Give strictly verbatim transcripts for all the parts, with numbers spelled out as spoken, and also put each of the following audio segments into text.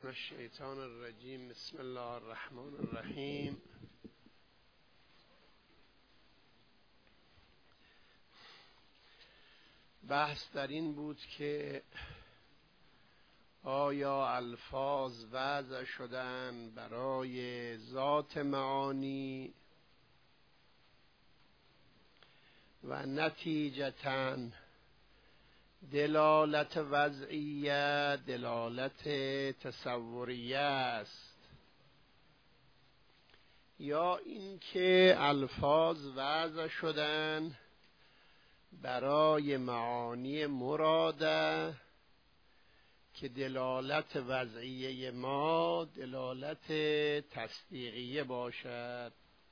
الشیطان الرجیم. بسم الله الرحمن الرحیم. بحث در این بود که آیا الفاظ وضع شدن برای ذات معانی و نتیجتاً دلالت وضعیه دلالت تصوریه است، یا اینکه الفاظ وضع شدن برای معانی مراده که دلالت وضعیه ما دلالت تصدیقیه باشد.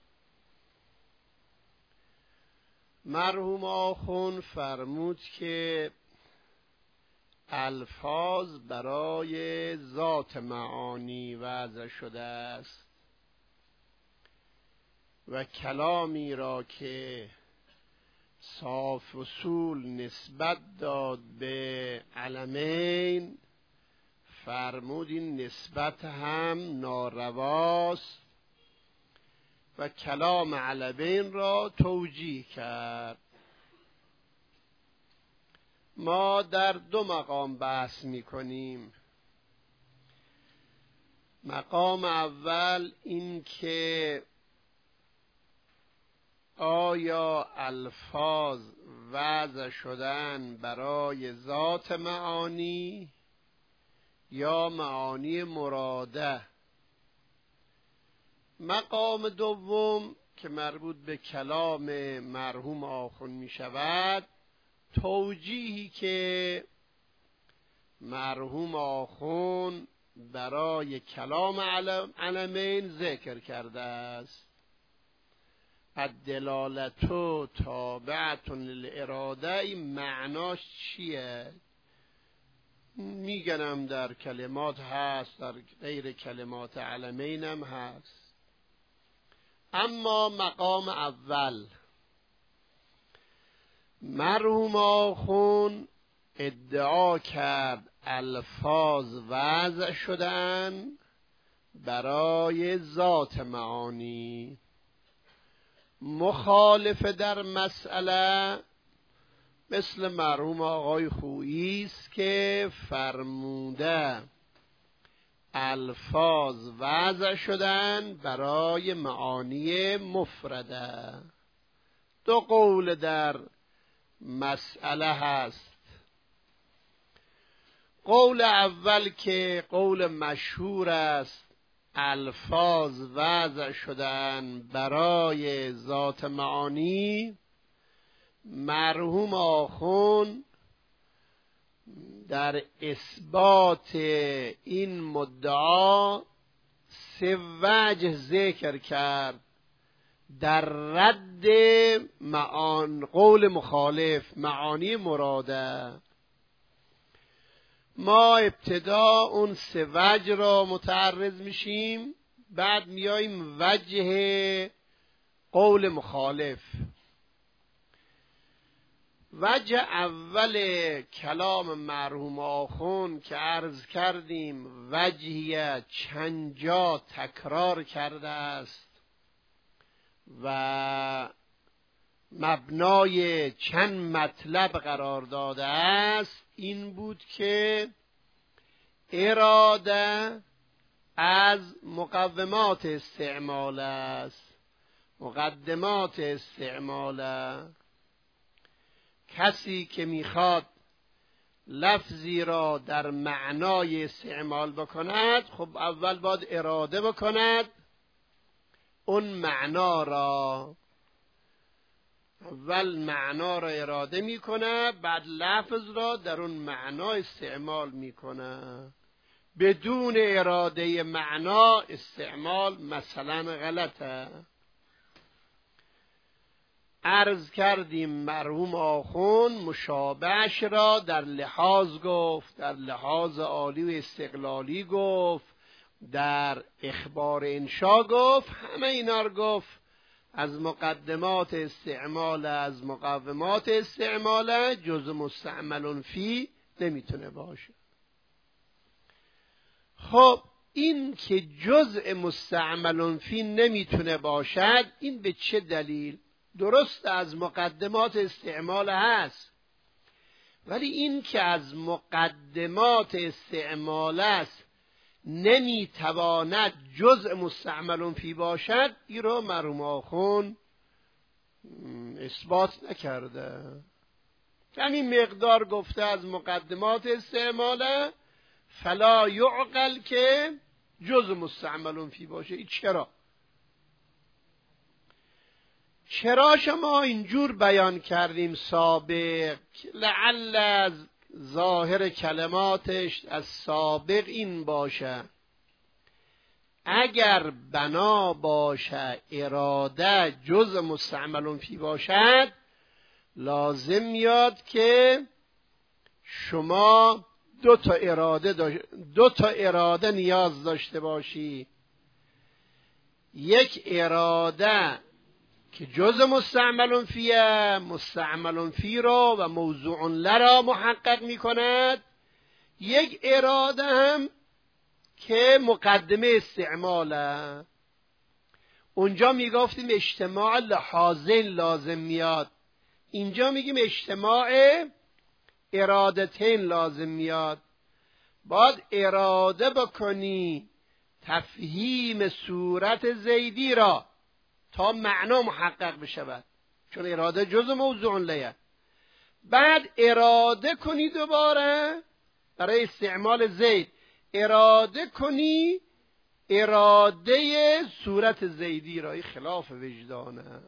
مرحوم آخوند فرمود که الفاظ برای ذات معانی وضع شده است و کلامی را که صاف اصول نسبت داد به علمین فرمود این نسبت هم نارواست و کلام علمین را توجیه کرد. ما در دو مقام بحث می کنیم. مقام اول این که آیا الفاظ وضع شدن برای ذات معانی یا معانی مراده. مقام دوم که مربوط به کلام مرحوم آخوند می شود، توجیهی که مرحوم آخوند برای کلام علمین ذکر کرده است. الدلالتو تابعتون للاراده، این معناش چیه؟ میگنم در کلمات هست، در غیر کلمات علمین هم هست. اما مقام اول، مرحوم آخوند ادعا کرد الفاظ وضع شدن برای ذات معانی. مخالف در مسئله مثل مرحوم آقای خویی است که فرموده الفاظ وضع شدن برای معانی مفرده. دو قول در مسئله هست. قول اول که قول مشهور است، الفاظ وضع شدن برای ذات معانی، مرحوم آخوند در اثبات این مدعا سه وجه ذکر کرد در رد معان قول مخالف معانی مراده. ما ابتدا اون سه وجه را متعرض میشیم، بعد میاییم وجه قول مخالف. وجه اول کلام مرحوم آخوند که عرض کردیم وجهی چند جا تکرار کرده است و مبنای چند مطلب قرار داده است، این بود که اراده از مقومات استعمال است، مقدمات استعمال. کسی که میخواد لفظی را در معنای استعمال بکند، خب اول باید اراده بکند اون معنا را. اول معنا را اراده میکنه، بعد لفظ را در اون معنا استعمال میکنه. بدون اراده معنا استعمال مثلا غلطه. عرض کردیم مرحوم آخوند مشابهش را در لحاظ گفت، در لحاظ عالی و استقلالی گفت، در اخبار انشا گفت، همه اینا رو گفت. از مقدمات استعمال، از مقومات استعمال، جز مستعمل فی نمیتونه باشه. خب این که جزء مستعمل فی نمیتونه باشد، این به چه دلیل؟ درست از مقدمات استعمال هست، ولی این که از مقدمات استعمال است نمیتواند جزء مستعمل فی باشد، این رو مرحوم آخوند اثبات نکرده. همین مقدار گفته از مقدمات استعماله فلا یعقل که جزء مستعمل فی باشه. این چرا؟ چرا شما اینجور بیان کردیم سابق؟ لعل از ظاهر کلماتش از سابق این باشه اگر بنا باشه اراده جزء مستعمل فی باشد، لازم میاد که شما دو تا اراده داش... دو تا اراده نیاز داشته باشی. یک اراده که جزء مستعمل فیه، مستعمل فی را و موضوع لرا محقق می کند. یک اراده هم که مقدمه استعماله. اونجا می گفتیم اجتماع لحاظین لازم میاد، اینجا میگیم اجتماع ارادتین لازم میاد. باید اراده بکنی تفهیم صورت زیدی را تا معنا محقق بشود، چون اراده جزء موضوع لیه. بعد اراده کنی دوباره برای استعمال زید، اراده کنی اراده صورت زیدی را. این خلاف وجدانه.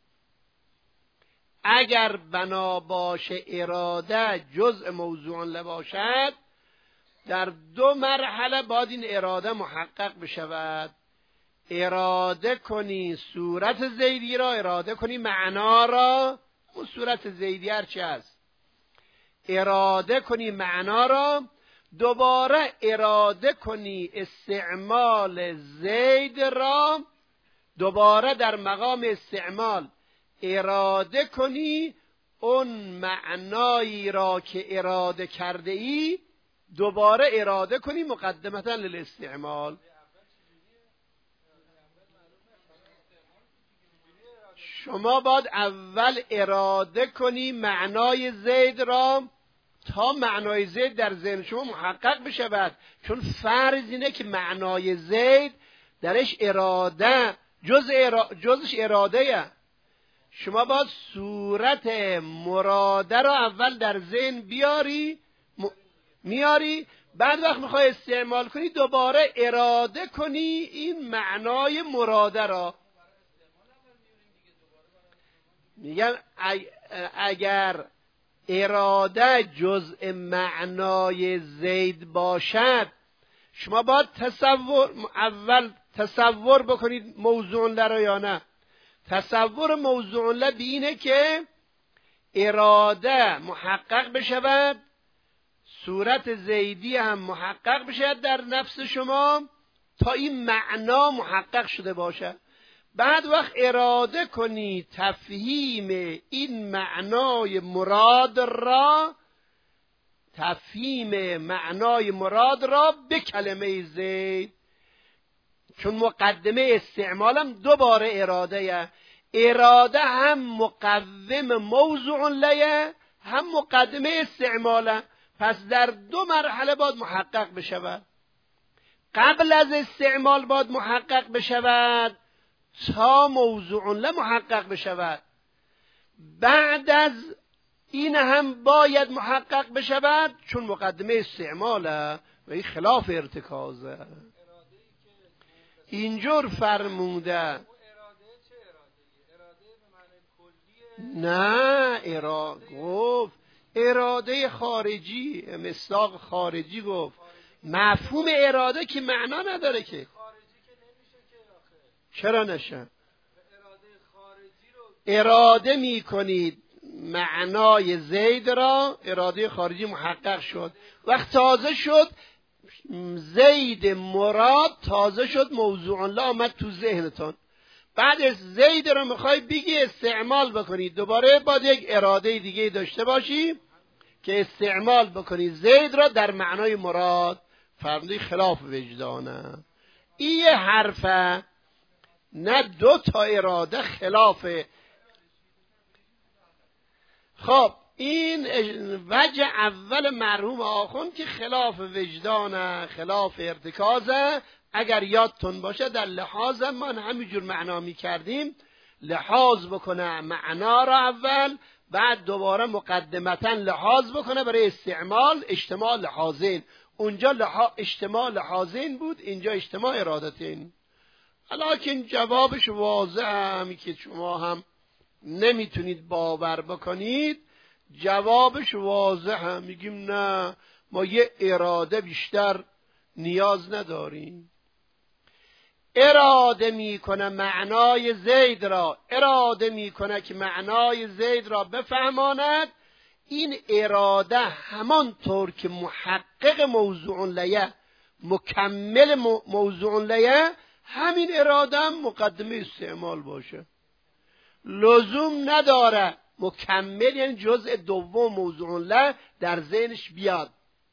اگر بنا باشه اراده جزء موضوع لباشد، در دو مرحله باید این اراده محقق بشود. اراده کنی صورت زیدی را، اراده کنی معنا را. اون صورت زیدی هرچی هست اراده کنی معنا را، دوباره اراده کنی استعمال زید را، دوباره در مقام استعمال اراده کنی اون معنایی را که اراده کرده ای، دوباره اراده کنی مقدمتا للاستعمال. شما باید اول اراده کنی معنای زید را تا معنای زید در ذهن شما محقق بشود، چون فرض اینه که معنای زید درش اراده جز ارا... جزش اراده. شما باید صورت مراده را اول در ذهن بیاری م... میاری، بعد وقت میخوای استعمال کنی دوباره اراده کنی این معنای مراده را. میگن اگر اراده جزء معنای زید باشد، شما باید تصور اول تصور بکنید موضوع لرا یا نه. تصور موضوع ل بینه که اراده محقق بشود، صورت زیدی هم محقق بشود در نفس شما تا این معنا محقق شده باشد. بعد وقت اراده کنی تفهیم این معنای مراد را، تفهیم معنای مراد را به کلمه زید، چون مقدمه استعمالم دوباره اراده. اراده هم مقوم موضوع لیه، هم مقدمه استعماله. پس در دو مرحله باید محقق بشود. قبل از استعمال باید محقق بشود تا موضوع له محقق بشود. بعد از این هم باید محقق بشود چون مقدمه استعماله و این خلاف ارتکازه. اینجور فرموده. نه اراده گفت اراده خارجی، مصداق خارجی گفت. مفهوم اراده که معنا نداره که. چرا نشه؟ اراده می کنید معنای زید را، اراده خارجی محقق شد. وقت تازه شد زید مراد، تازه شد موضوع الله آمد تو ذهنتون. بعد از زید رو میخوای بگی استعمال بکنید، دوباره باید یک اراده دیگه داشته باشی که استعمال بکنی زید را در معنای مراد. فرمودی خلاف وجدانه. این یه حرفه، نه دو تا اراده خلافه. خب این وجه اول مرحوم آخوند که خلاف وجدانه، خلاف ارتکازه. اگر یادتون باشه در لحاظ من همینجور معنا می کردیم، لحاظ بکنه معنا را اول، بعد دوباره مقدمتا لحاظ بکنه برای استعمال اجتماع لحاظین. اونجا لحا... اجتماع لحاظین بود، اینجا اجتماع ارادتین. لکن جوابش واضحه، همی که شما هم نمیتونید باور بکنید، جوابش واضحه. میگیم نه، ما یه اراده بیشتر نیاز نداریم. اراده میکنه معنای زید را، اراده میکنه که معنای زید را بفهماند. این اراده همانطور که محقق موضوع لیه، مکمل موضوع لیه، همین اراده هم مقدمه استعمال باشه. لزوم نداره مکمل یعنی جزء دوم موضوع له در ذهنش بیاد.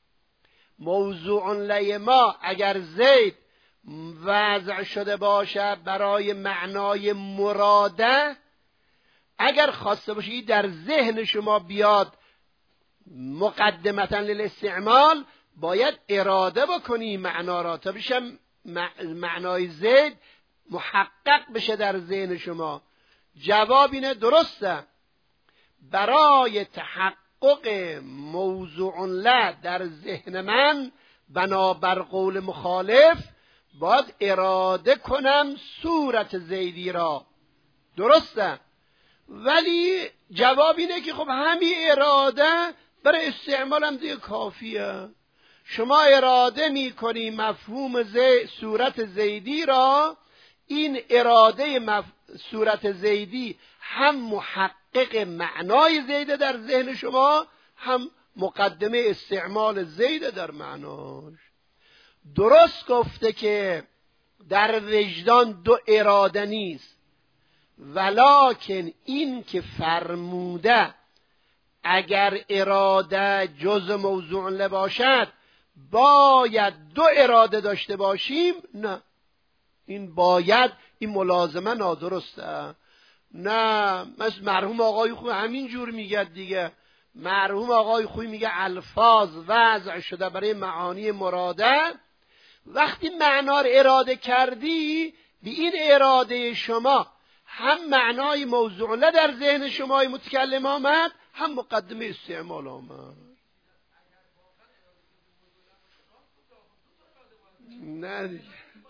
موضوع له ما اگر زید وضع شده باشه برای معنای مراده، اگر خواسته باشه در ذهن شما بیاد مقدمتا للاستعمال، باید اراده بکنی معنا را تا بشه معنای زید محقق بشه در ذهن شما. جواب اینه درسته، برای تحقق موضوع له در ذهن من بنابر قول مخالف باید اراده کنم صورت زیدی را. درسته، ولی جواب اینه که خب همین اراده برای استعمال هم دیگه کافیه. شما اراده میکنی مفهوم زی... صورت زیدی را، این اراده مف... صورت زیدی هم محقق معنای زیده در ذهن شما، هم مقدمه استعمال زیده در معناش. درست گفته که در وجدان دو اراده نیست، ولکن این که فرموده اگر اراده جز موضوع لباشد باید دو اراده داشته باشیم، نه، این باید، این ملازمه نادرسته. نه، مثل مرحوم آقای خوی همین جور میگه دیگه. مرحوم آقای خوی میگه الفاظ وضع شده برای معانی مراده. وقتی معنا رو اراده کردی، به این اراده شما هم معنای موضوع له در ذهن شمای متکلم آمد، هم مقدمه استعمال آمد. نه دیگه،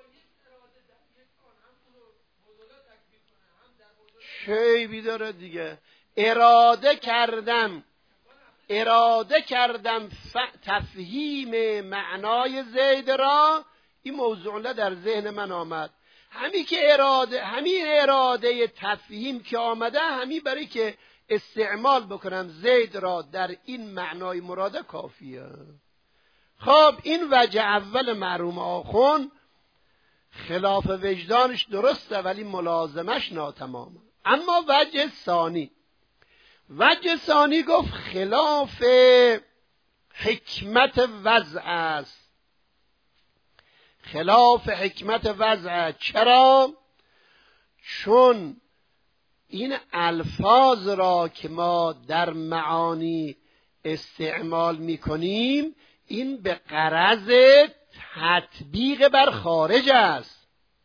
شیبی داره دیگه. اراده کردم اراده کردم ف... تفهیم معنای زید را، این موضوع له در ذهن من آمد. همین که اراده همین اراده تفهیم که آمده، همین برای که استعمال بکنم زید را در این معنای مراده کافیه. خب این وجه اول مرحوم آخوند خلاف وجدانش درسته ولی ملازمش ناتمامه. اما وجه ثانی، وجه ثانی گفت خلاف حکمت وضع است. خلاف حکمت وضع. چرا؟ چون این الفاظ را که ما در معانی استعمال می کنیم، این به غرض تطبیق بر خارج است.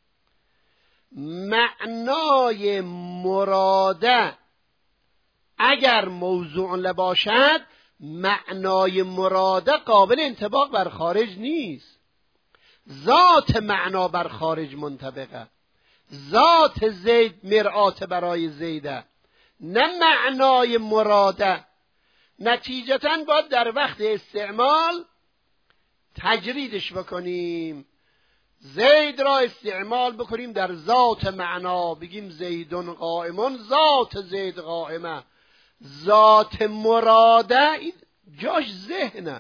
معنای مراده اگر موضوع لباشد، معنای مراده قابل انطباق بر خارج نیست. ذات معنا بر خارج منطبقه، ذات زید مرآت برای زیده، نه معنای مراده. نتیجتاً باید در وقت استعمال تجریدش بکنیم، زید را استعمال بکنیم در ذات معنا، بگیم زیدون قائمون، ذات زید قائمه. ذات مراده جاش ذهنه.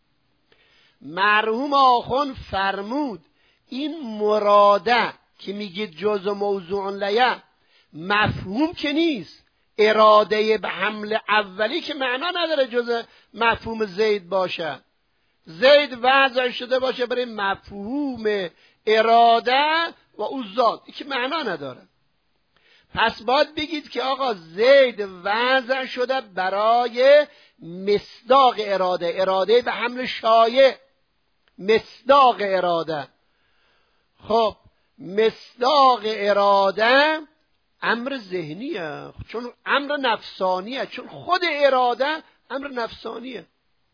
مرحوم آخوند فرمود این مراده که میگید جز موضوع لیه مفهوم که نیست، اراده به حمل اولی که معنا نداره جز مفهوم زید باشه. زید وضع شده باشه برای مفهوم اراده و او ذات، که معنا نداره. پس باید بگید که آقا زید وضع شده برای مصداق اراده، اراده به حمل شایع، مصداق اراده. خب مصداق اراده امر ذهنیه، چون امر نفسانیه، چون خود اراده امر نفسانیه.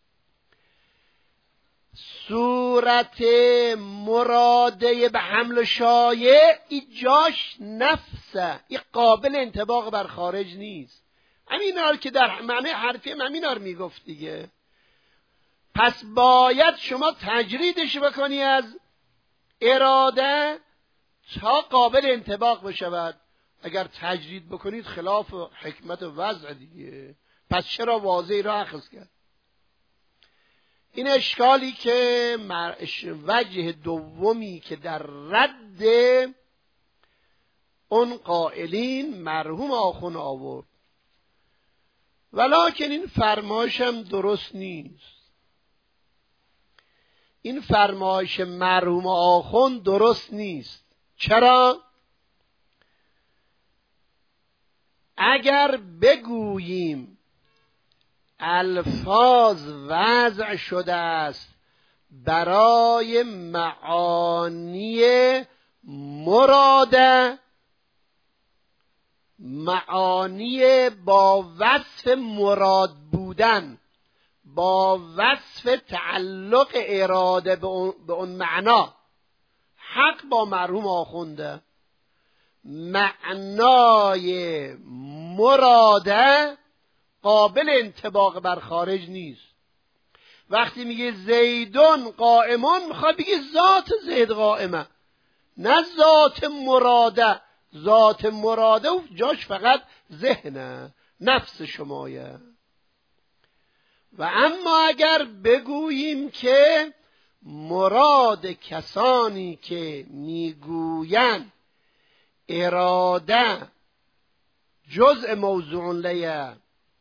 صورت مراده به حمل شایع ایجاش نفسه، این قابل انطباق بر خارج نیست. همین رو که در معنی حرفی همین رو میگفت دیگه. پس باید شما تجریدش بکنی از اراده تا قابل انطباق بشود. اگر تجرید بکنید خلاف حکمت وضع دیگه، پس چرا واضح را اخذ کرد؟ این اشکالی که وجه دومی که در رد اون قائلین مرحوم آخوند آورد، ولکن این فرمایش هم درست نیست. این فرمایش مرحوم آخوند درست نیست. چرا؟ اگر بگوییم الفاظ وضع شده است برای معانی مراده، معانی با وصف مراد بودن، با وصف تعلق اراده به اون, به اون معنا، حق با مرحوم آخونده، معنای مراده قابل انطباق بر خارج نیست. وقتی میگه زیدون قائمون، میخواد بگه ذات زید قائمه، نه ذات مراده. ذات مراده و جاش فقط ذهنه، نفس شمایه. و اما اگر بگوییم که مراد کسانی که میگوین اراده جزء موضوع لیه،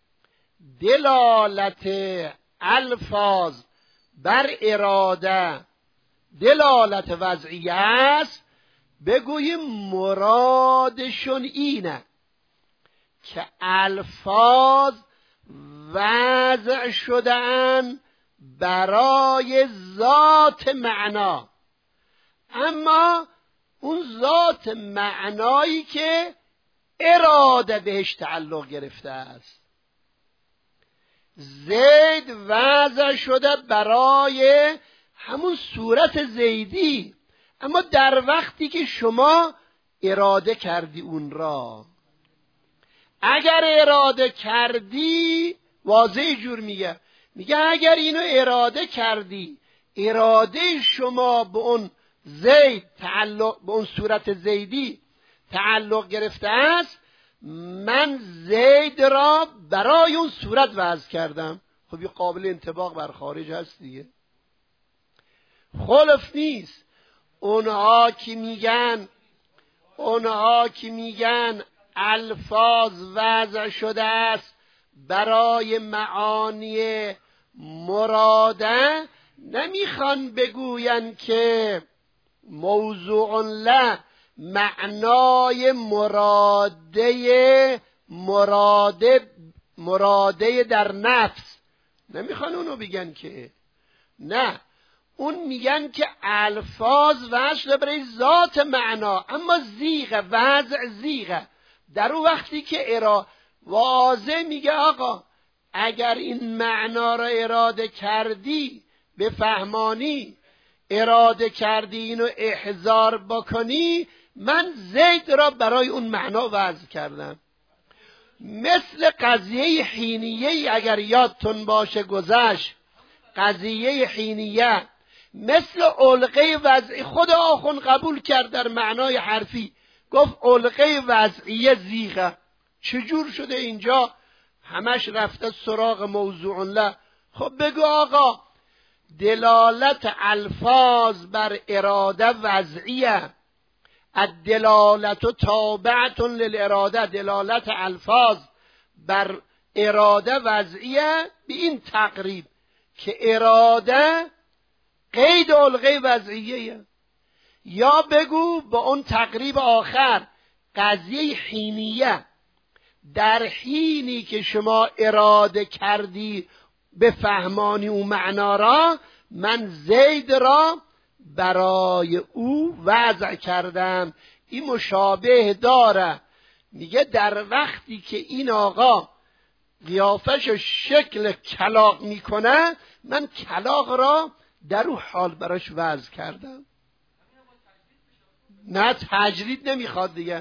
دلالت الفاظ بر اراده دلالت وضعیه است، بگوییم مرادشون اینه که الفاظ وضع شدن برای ذات معنا، اما اون ذات معنایی که اراده بهش تعلق گرفته است. زید وضع شده برای همون صورت زیدی، اما در وقتی که شما اراده کردی اون را، اگر اراده کردی واضح جور میگه، میگه اگر اینو اراده کردی، اراده شما به اون زید تعلق، به اون صورت زیدی تعلق گرفته است، من زید را برای اون صورت وضع کردم. خب یه قابل انطباق بر خارج هست دیگه، خلف نیست. اونها که میگن اونها که میگن الفاظ وضع شده است برای معانی مراده، نمیخوان بگوین که موضوع له معنای مراده مراده مراده در نفس، نمیخوان اونو بگن که، نه، اون میگن که الفاظ وضع برای ذات معنا، اما زیغه، وضع زیغه. در اون وقتی که ارا واضح میگه آقا اگر این معنا را اراده کردی، به فهمانی اراده کردی اینو احضار بکنی، من زید را برای اون معنا وضع کردم. مثل قضیه حینیه اگر یادتون باشه گذشت، قضیه حینیه مثل علقه وضعی، خود آخوند قبول کرد در معنای حرفی، گفت علقه وضعیه زیغه. چجور شده اینجا همش رفته سراغ موضوع له؟ خب بگو آقا دلالت الفاظ بر اراده وضعیه، الدلالت تابعة للاراده، دلالت الفاظ بر اراده وضعیه به این تقریب که اراده قید الغی وضعیه. یا بگو با اون تقریب آخر قضیه حینیه، در حینی که شما اراده کردی به فهمانی اون معنا را، من زید را برای او وضع کردم. این مشابه داره. میگه در وقتی که این آقا قیافش شکل کلاغ میکنه، من کلاغ را در اون حال براش وضع کردم. نه تجرید نمیخواد دیگه.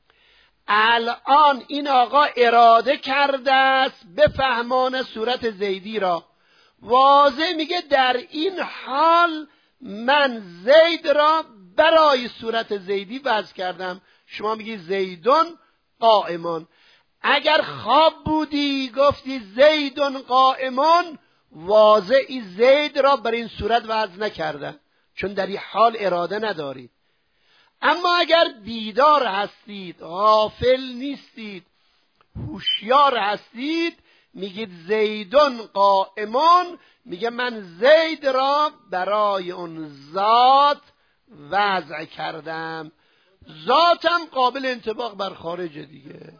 الان این آقا اراده کرده است بفهمانه صورت زیدی را، واضح میگه در این حال من زید را برای صورت زیدی وضع کردم. شما میگی زیدون قائمون. اگر خواب بودی گفتی زیدون قائمون، واضحی زید را بر این صورت وضع نکرده، چون در این حال اراده ندارید. اما اگر بیدار هستید، غافل نیستید، هوشیار هستید، میگید زیدون قائمون، میگه من زید را برای اون ذات وضع کردم. ذاتم قابل انطباق بر خارج دیگه.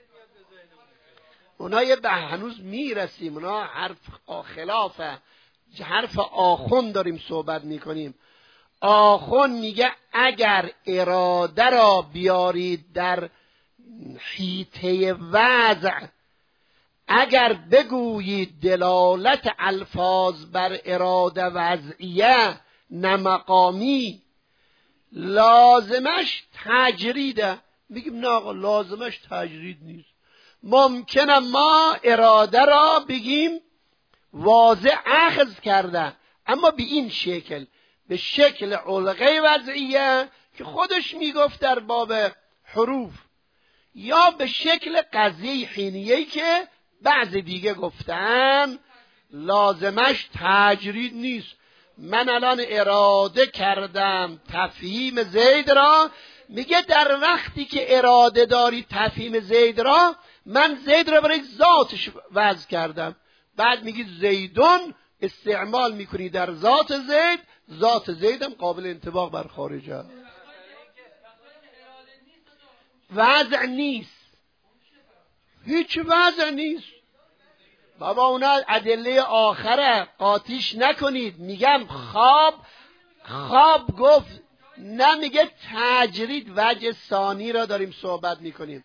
اونا یه به هنوز میرسیم، اونا حرف خلافه، حرف آخون داریم صحبت میکنیم. آخون میگه اگر اراده را بیارید در حیطه وضع، اگر بگویید دلالت الفاظ بر اراده وضعیه نمقامی، لازمش تجریده. میگیم نه آقا لازمش تجرید نیست. ممکنه ما اراده را بگیم واضح اخذ کرده، اما به این شکل، به شکل علقه وضعیه که خودش میگفت در باب حروف، یا به شکل قضیه حینیه‌ای که بعض دیگه گفتن لازمش تجرید نیست. من الان اراده کردم تفهیم زید را، میگه در وقتی که اراده داری تفهیم زید را، من زید را برای ذاتش وضع کردم. بعد میگی زیدون استعمال میکنی در ذات زید، ذات زیدم قابل انطباق بر خارجه، وضع نیست، هیچ وضع نیست. بابا اونا ادله آخره، قاطیش نکنید. میگم خواب خواب گفت، نه میگه تجرید. وجه ثانی را داریم صحبت میکنیم.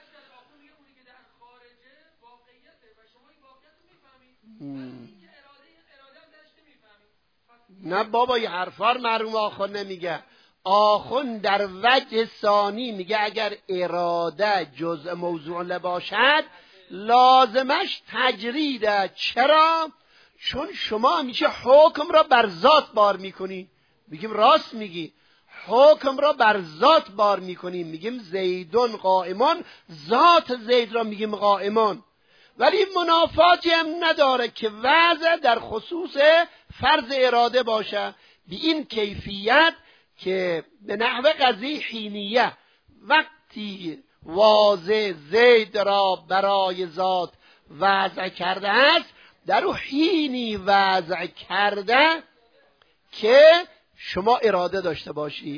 نه بابا یه حرفار مرحوم آخون نمیگه. آخون در وجه ثانی میگه اگر اراده جزء موضوع نباشد لازمش تجریده. چرا؟ چون شما همیشه حکم را بر ذات بار میکنی. میگیم راست میگی، حکم را بر ذات بار میکنیم. میگیم زیدون قائمون، ذات زید را میگیم قائمون. ولی منافاتی هم نداره که وضع در خصوص فرض اراده باشه به این کیفیت که به نحو قضیه حینیه وقتی واضح زید را برای ذات وضع کرده است، در او حینی وضع کرده که شما اراده داشته باشی.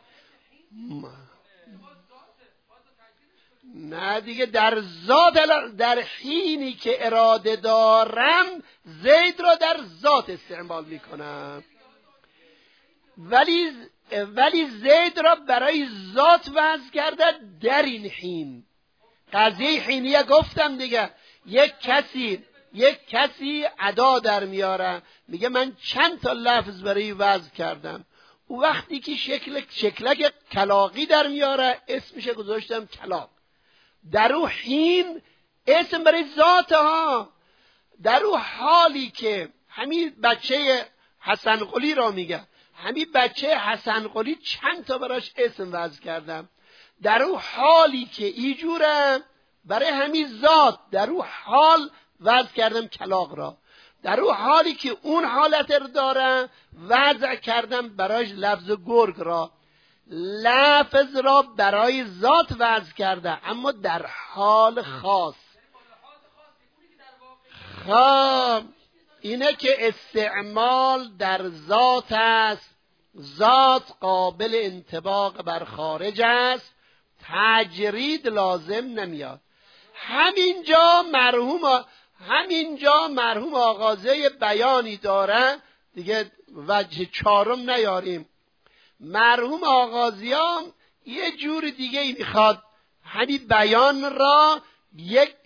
نه دیگه در ذات، در حینی که اراده دارم زید را در ذات استعمال میکنم، ولی ولی زید را برای ذات وضع کرده در این حین. قضیه حینیه گفتم دیگه. یک کسی یک کسی ادا در میاره، میگه من چند تا لفظ برای وضع کردم. او وقتی که شکل شکلک کلاغی در میاره اسمش گذاشتم کلاغ. در او حین اسم برای ذات ها. در او حالی که همین بچه حسن قلی را میگه، همین بچه حسن قلی چند تا براش اسم وضع کردم. در او حالی که ایجوره برای همین ذات در او حال وضع کردم کلاغ را. در او حالی که اون حالت رو داره وضع کردم برایش لفظ گرگ را. لفظ را برای ذات وضع کرده اما در حال خاص. خب اینه که استعمال در ذات است، ذات قابل انطباق بر خارج است، تجرید لازم نمیاد. همینجا مرحوم همینجا مرحوم آغازه بیانی داره دیگه، وجه چهارم نیاریم. مرحوم آغازیان یه جور دیگه ای میخواد همین بیان را یک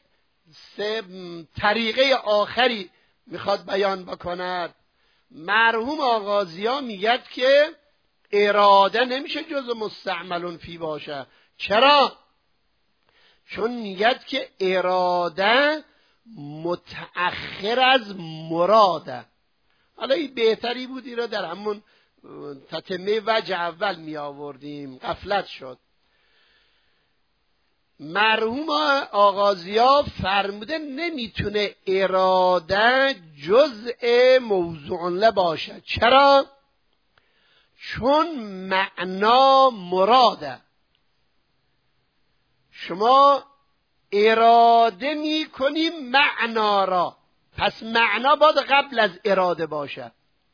طریقه آخری میخواد بیان بکند. مرحوم آغازیان میگد که اراده نمیشه جز مستعملون فی باشه. چرا؟ چون میگد که اراده متأخر از مراده. حالا این بهتری بود این را در همون تتمه وجه اول می آوردیم، غفلت شد. مرحوم آغازیا فرموده نمیتونه اراده جزء موضوع له باشه. چرا؟ چون معنا مراده. شما اراده میکنی معنا را، پس معنا باید قبل از اراده باشه.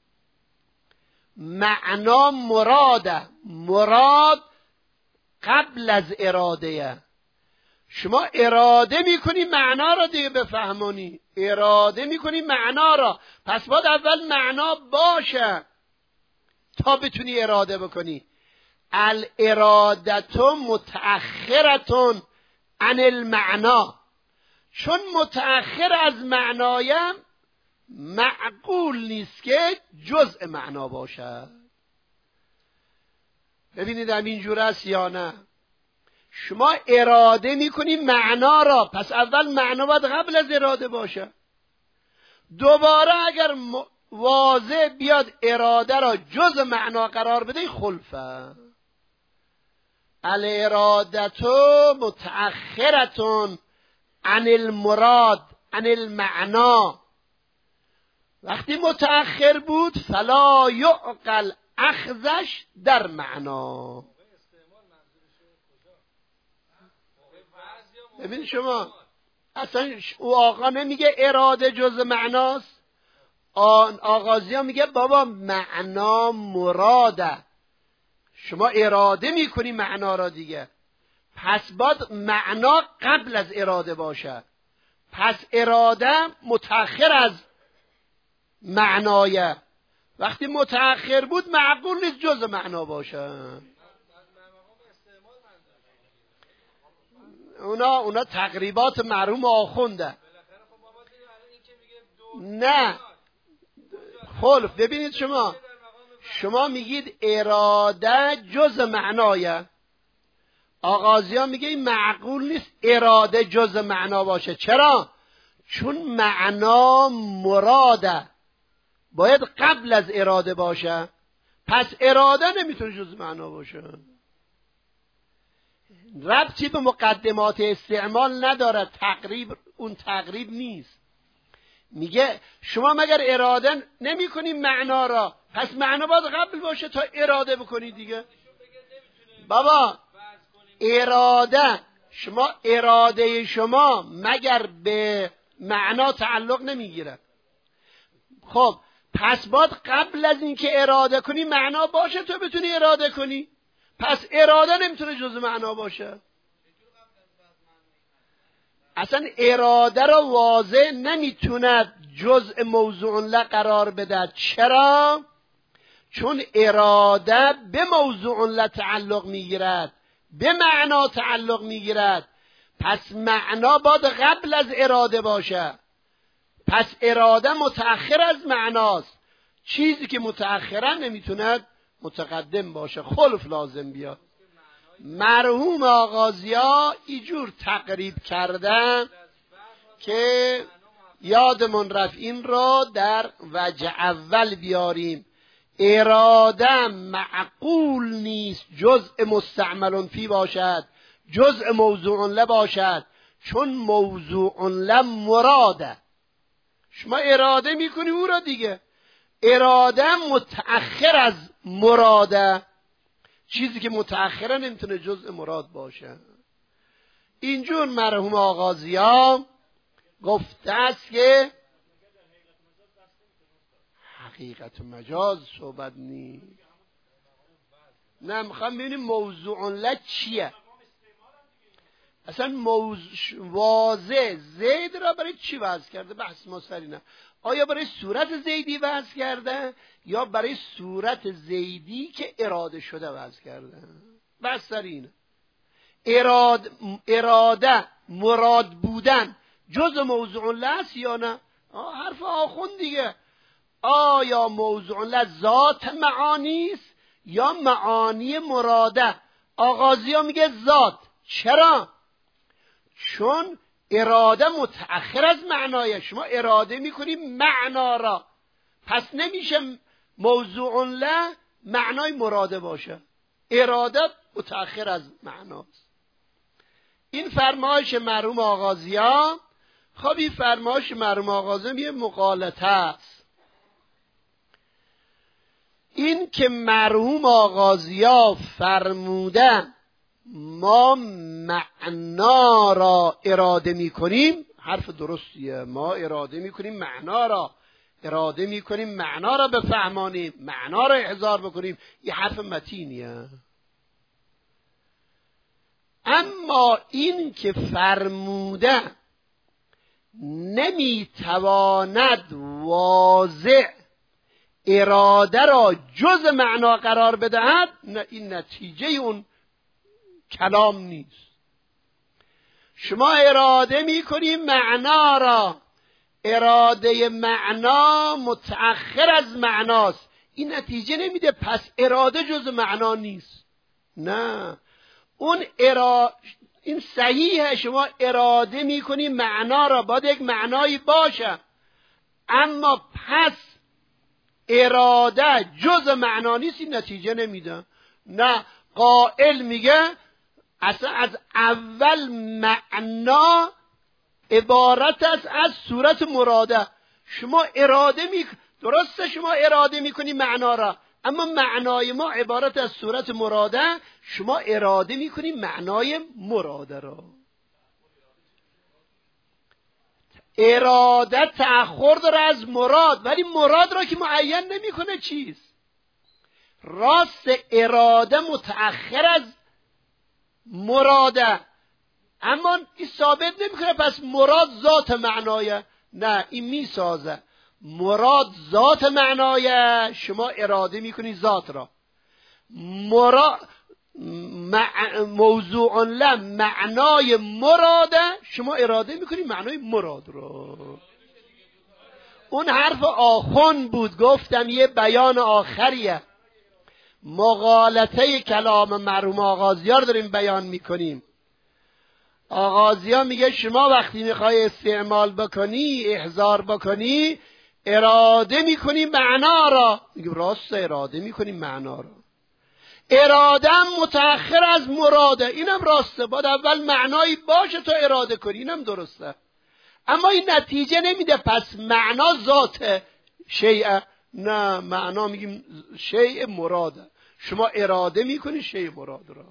معنا مراده، مراد قبل از اراده. شما اراده میکنی معنا را دیگه بفهمونی، اراده میکنی معنا را، پس باید اول معنا باشه تا بتونی اراده بکنی. الارادة متأخرة عن المعنا، چون متأخر از معنایم معقول نیست که جزء معنا باشه. ببینید همین جور است یا نه؟ شما اراده میکنی معنا را، پس اول معنا باید قبل از اراده باشه. دوباره اگر واضح بیاد اراده را جز معنا قرار بده خلفه. الارادة متأخرة عن المراد عن المعنا. وقتی متأخر بود فلا یعقل اخذش در معنا. ببین شما اصلا او آقا نمیگه اراده جز معناست، آن آغازی ها میگه بابا معنا مراده. شما اراده میکنی معنا را دیگه، پس باید معنا قبل از اراده باشه. پس اراده متأخر از معنایه. وقتی متأخر بود معقول نیست جز معنا باشه. اونا اونا تقریبات مرحوم آخونده. نه خلف. ببینید شما شما میگید اراده جز معنایه، آغازی ها میگه این معقول نیست اراده جز معنا باشه. چرا؟ چون معنا مراده، باید قبل از اراده باشه، پس اراده نمیتونه جز معنا باشه. ربطی به مقدمات استعمال نداره، تقریب اون تقریب نیست. میگه شما مگر اراده نمی کنی معنا را، پس معنا باید قبل باشه تا اراده بکنی دیگه. بابا اراده شما اراده شما مگر به معنا تعلق نمیگیره. خب پس باید قبل از اینکه اراده کنی معنا باشه تا بتونی اراده کنی. پس اراده نمیتونه جز معنا باشه. اصلا اراده را واضح نمیتونه جزء موضوع له قرار بده. چرا؟ چون اراده به موضوع له تعلق میگیرد، به معنا تعلق میگیرد. پس معنا باید قبل از اراده باشه. پس اراده متأخر از معناست. چیزی که متأخره نمیتونه متقدم باشه، خلف لازم بیاد. مرحوم آغازیا اینجور تقریب کردن که یادمون رفت این را در وجه اول بیاریم. اراده معقول نیست جزء مستعمل فی باشد، جزء موضوع له باشد، چون موضوع له مراده. شما اراده میکنی او را دیگه. اراده متأخر از مراده، چیزی که متأخره نمیتونه جزء مراد باشه. اینجور مرحوم آغازی ها گفته است که حقیقت و مجاز صحبت نیست. نه میخوام ببینیم موضوع له چیه. اصلا موضوع واضح زید را برای چی وضع کرده؟ بحث ما سر اینه. آیا برای صورت زیدی وضع کرده یا برای صورت زیدی که اراده شده وضع کرده؟ بحث سر اینه. اراد اراده مراد بودن جز موضوع له است یا نه؟ حرف آخوند دیگه. آیا موضوع له ذات معانی است یا معانی مراده؟ آغازی ها میگه ذات. چرا؟ چون اراده متأخر از معنای. شما اراده میکنی معنا را، پس نمیشه موضوع له معنای مراده باشه. اراده متأخر از معناست. این فرمایش مرحوم آغازی ها. خب این فرمایش مرحوم آغازی ها یه مغالطه است. این که مرحوم آغازی ها فرمودن ما معنا را اراده میکنیم، حرف درستیه. ما اراده میکنیم معنا را، اراده میکنیم معنا را بفهمانیم، معنا را احضار بکنیم. یه حرف متینیه. اما این که فرموده نمیتواند واضح اراده را جز معنا قرار بدهد، نه این نتیجه اون کلام نیست. شما اراده میکنی معنا را، اراده معنا متأخر از معناست، این نتیجه نمیده پس اراده جز معنا نیست. نه، اون ارا... این صحیحه. شما اراده میکنی معنا را، باید یک معنایی باشه، اما پس اراده جز معنا نیست، این نتیجه نمیده. نه، قائل میگه اصلا از اول معنا عبارت است از صورت مراده. شما اراده می درسته شما اراده میکنی معنا را، اما معنای ما عبارت از صورت مراده. شما اراده میکنی معنای مراده را. اراده تأخر داره از مراد، ولی مراد را که معین نمیکنه چیست. راست اراده متأخر از مراده، اما این ثابت نمیکنه پس مراد ذات معنایه. نه، این میسازه. مراد ذات معنایه، شما اراده میکنی ذات را. مراد مع... موضوع له معنای مراده، شما اراده میکنی معنای مراد را. اون حرف آخون بود، گفتم یه بیان آخریه. مغالطه کلام مرحوم آغازیار داریم بیان میکنیم. آغازیار میگه شما وقتی میخوای استعمال بکنی، احضار بکنی، اراده میکنی معنا را. میگه راست، اراده میکنی معنا را. اراده متأخر از مراده، اینم راسته. باید اول معنایی باشه تا اراده کنی، اینم درسته. اما این نتیجه نمیده پس معنا ذات شیء. نه، معنا میگیم شیء مراده. شما اراده میکنی شیء مراد را.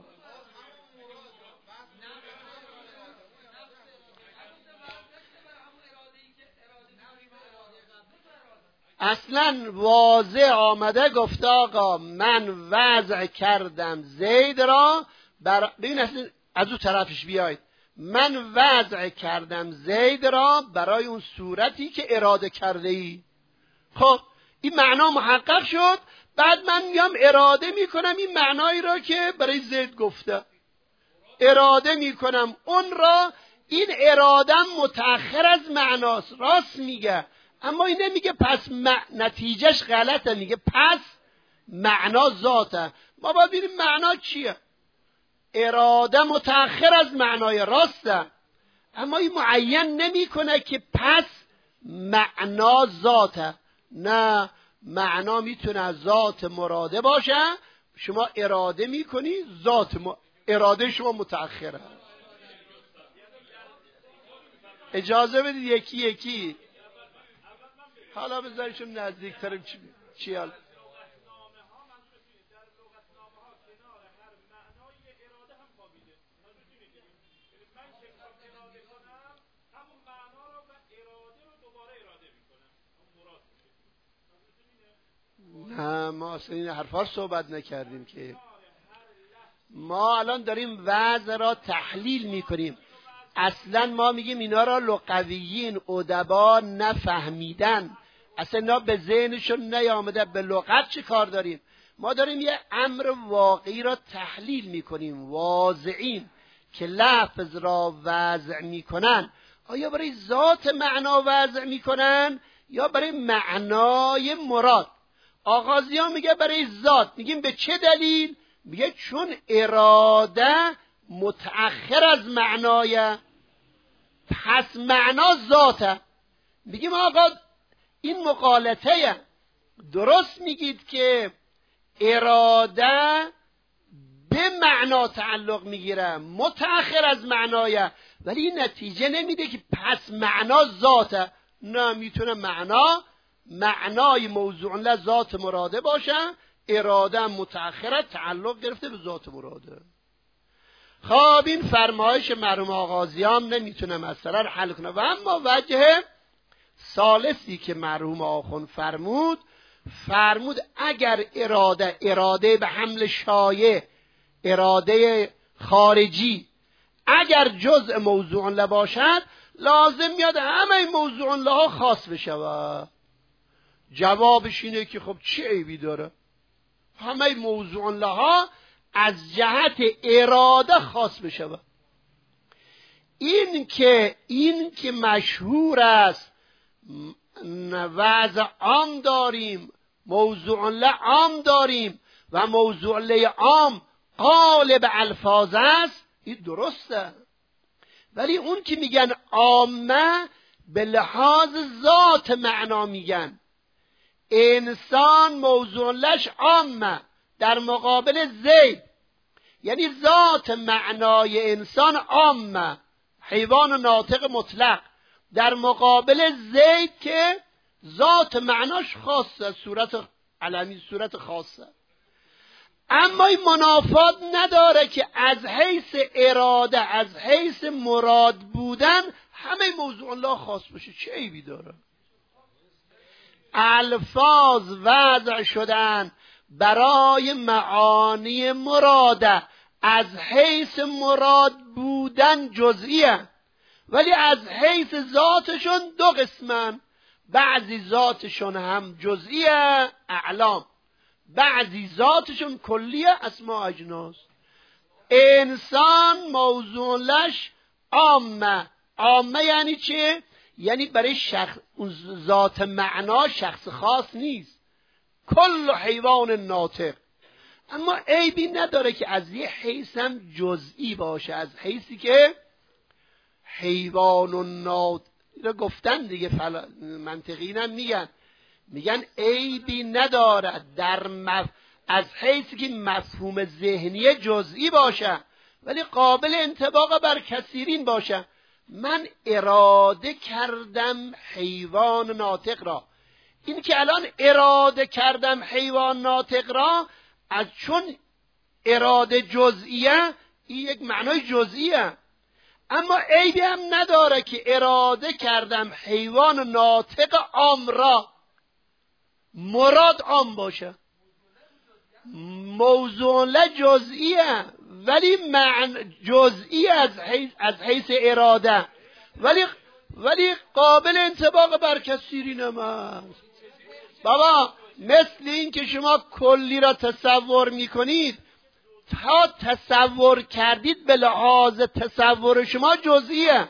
اصلا واضح آمده گفته آقا من وضع کردم زید را بر... ببین اصلا از اون طرفش بیاید. من وضع کردم زید را برای اون صورتی که اراده کرده ای. خب این معنا محقق شد. بعد من میام اراده میکنم این معنایی را که برای زید گفته، اراده میکنم اون را. این اراده متأخر از معناست، راست میگه. اما این نمیگه پس م... نتیجهش غلطه، میگه پس معنا ذاته. ما باید ببینیم معنا چیه. اراده متأخر از معنای راسته، اما این معین نمیکنه که پس معنا ذاته. نه، معنا میتونه ذات مراده باشه. شما اراده میکنی ذات م... اراده شما متأخره. اجازه بدید یکی یکی حالا بذاریشون نزدیکترم. چی چی حال نه ما اصلا این حرفا صحبت نکردیم که. ما الان داریم وضع را تحلیل میکنیم. اصلا ما میگیم اینا را لغویین ادبا نفهمیدن، اصلا اینا به ذهنشون نیامده. به لغت چه کار داریم؟ ما داریم یه امر واقعی را تحلیل میکنیم. واضعین که لفظ را وضع میکنن، آیا برای ذات معنا وضع میکنن یا برای معنای مراد؟ آغازیان میگه برای ذات. میگیم به چه دلیل؟ میگه چون اراده متأخر از معنای، پس معنا ذاته. میگیم آقا این مغالطه، درست میگید که اراده به معنا تعلق میگیره متأخر از معنای، ولی این نتیجه نمیده که پس معنا ذاته. نه، میتونه معنا معنای موضوع له ذات مراده باشه، اراده متأخره تعلق گرفته به ذات مراده. خب این فرمایش مرحوم آغازیان نمیتونه مسئله رو حل کنه. و اما وجه ثالثی که مرحوم آخوند فرمود، فرمود اگر اراده اراده به حمل شایع، اراده خارجی اگر جزء موضوع له باشد، لازم میاد همه موضوع له ها خاص بشه. جوابش اینه که خب چه عیبی داره؟ همه موضوع له ها از جهت اراده خاص بشه. این که این که مشهور است وضع عام داریم، موضوع له عام داریم و موضوع له عام قالب الفاظ است، این درسته. ولی اون که میگن عامه به لحاظ ذات معنا میگن. انسان موضوع لهش عامه در مقابل زید، یعنی ذات معنای انسان عامه، حیوان ناطق مطلق، در مقابل زید که ذات معناش خاصه، صورت علمی، صورت خاصه. اما این منافات نداره که از حیث اراده، از حیث مراد بودن همه موضوع الله خاص باشه. چه عیبی داره؟ الفاظ وضع شدن برای معانی مراده، از حیث مراد بودن جزئیه، ولی از حیث ذاتشون دو قسمن. بعضی ذاتشون هم جزئیه اعلام، بعضی ذاتشون کلیه اسماء اجناس. انسان موضوع لش عامه. عامه یعنی چه؟ یعنی برای شخص ذات معنا شخص خاص نیست، کل حیوان ناطق. اما عیبی نداره که از یه حیث هم جزئی باشه، از حیثی که حیوان ناطق را گفتن دیگه، فلا منطقی هم میگن میگن عیبی نداره در مف... از حیثی که مفهوم ذهنی جزئی باشه ولی قابل انطباق بر کثیرین باشه. من اراده کردم حیوان ناطق را، این که الان اراده کردم حیوان ناطق را، از چون اراده جزئیه این یک معنای جزئیه. اما عیبی هم نداره که اراده کردم حیوان ناطق عام را، مراد عام باشه. موضوع له جزئیه ولی معنی جزئی از حیث از حیث اراده، ولی ولی قابل انطباق بر کثیرین هم است. بابا مثل این که شما کلی را تصور میکنید، تا تصور کردید به لحاظ تصور شما جزئیه.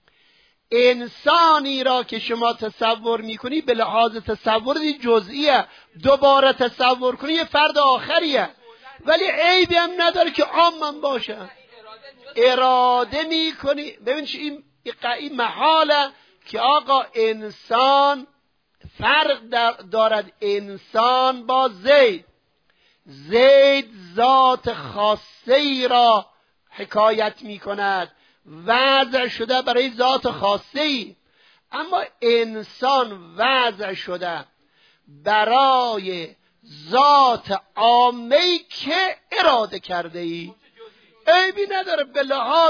انسانی را که شما تصور میکنید به لحاظ تصور جزئیه، دوباره تصور کنید یه فرد آخریه، ولی عیبی هم نداره که عام باشه. اراده میکنی. ببین این این محاله که آقا انسان فرق دارد انسان با زید. زید ذات خاصه ای را حکایت میکند، وضع شده برای ذات خاصه ای، اما انسان وضع شده برای ذات عامه‌ای که اراده کرده ای. عیبی نداره به لحاظ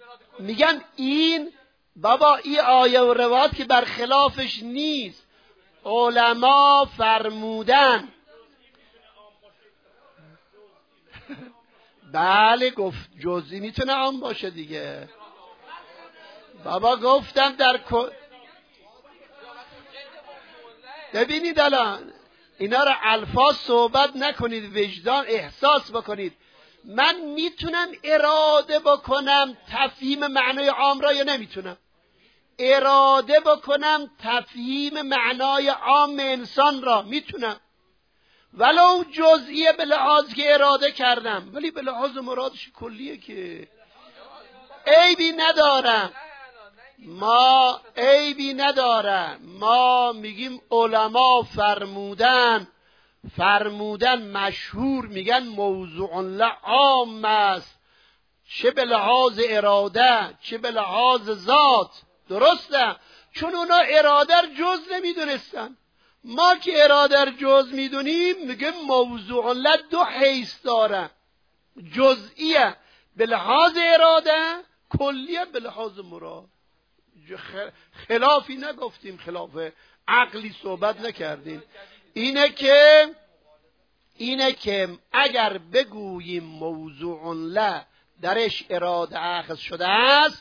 میگن این بابا این آیه و روایت که برخلافش نیست. علما فرمودن بله گفت جزئی میتونه عام باشه دیگه. بابا گفتم در کل. ببینید الان اینا رو الفاظ صحبت نکنید، وجدان احساس بکنید. من میتونم اراده بکنم تفهیم معنای عام را یا نمیتونم؟ اراده بکنم تفهیم معنای عام انسان را میتونم، ولو جزئیه به لحاظ که اراده کردم، ولی به لحاظ مرادش کلیه که عیبی ندارم. ما عیبی ندارم. ما میگیم علما فرمودن، فرمودن مشهور میگن موضوع لعام است، چه به لحاظ اراده چه به لحاظ ذات. درسته، چون اونا اراده رو جز نمیدونستن. ما که اراده رو جز میدونیم میگه موضوع ل دو حیث داره، جزئیه به لحاظ اراده، کلیه به لحاظ مراد. خلافی نگفتیم، خلاف عقلی صحبت نکردیم. اینه که اینه که اگر بگوییم موضوع ل درش اراده اخذ شده است،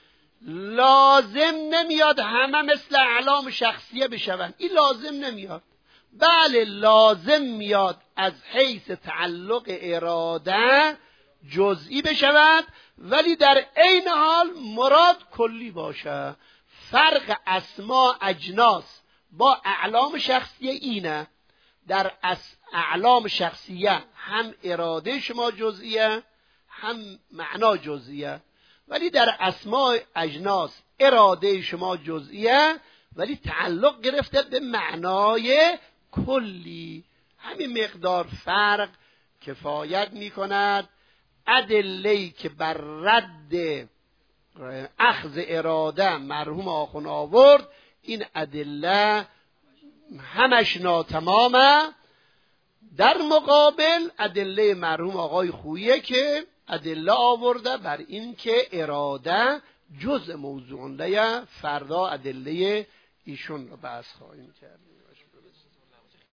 لازم نمیاد همه مثل اعلام شخصیه بشون. این لازم نمیاد. بله لازم میاد از حیث تعلق اراده جزئی بشود، ولی در عین حال مراد کلی باشه. فرق اسما اجناس با اعلام شخصیه اینه، در اعلام شخصیه هم اراده شما جزئیه هم معنا جزئیه، ولی در اسماء اجناس اراده شما جزئیه ولی تعلق گرفته به معنای کلی. همین مقدار فرق کفایت میکند. ادله‌ای که بر رد اخذ اراده مرحوم آخوند آورد، این ادله همش ناتمامه. در مقابل ادله مرحوم آقای خوییه که ادله آورده بر این که اراده جزء موضوع لیه. فردا ادله ایشون رو بحث خواهیم کرد.